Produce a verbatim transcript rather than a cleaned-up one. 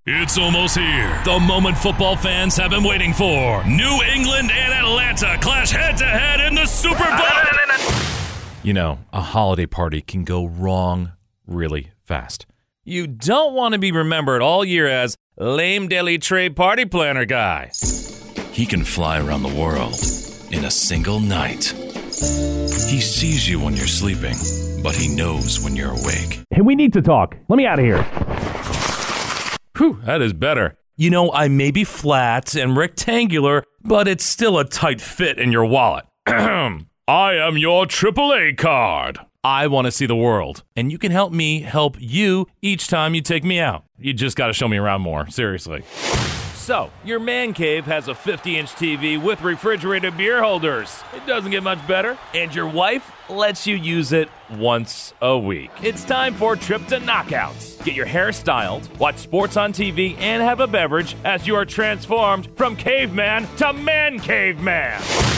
It's almost here. The moment football fans have been waiting for. New England and Atlanta clash head-to-head in the Super Bowl. You know, a holiday party can go wrong really fast. You don't want to be remembered all year as lame deli tray party planner guy. He can fly around the world in a single night. He sees you when you're sleeping, but he knows when you're awake. Hey, we need to talk. Let me out of here. Whew, that is better. You know, I may be flat and rectangular, but it's still a tight fit in your wallet. I am your triple A card. I want to see the world, and you can help me help you each time you take me out. You just got to show me around more, seriously. So, your man cave has a fifty-inch T V with refrigerated beer holders. It doesn't get much better. And your wife lets you use it once a week. It's time for a trip to Knockouts. Get your hair styled, watch sports on T V, and have a beverage as you are transformed from caveman to man caveman.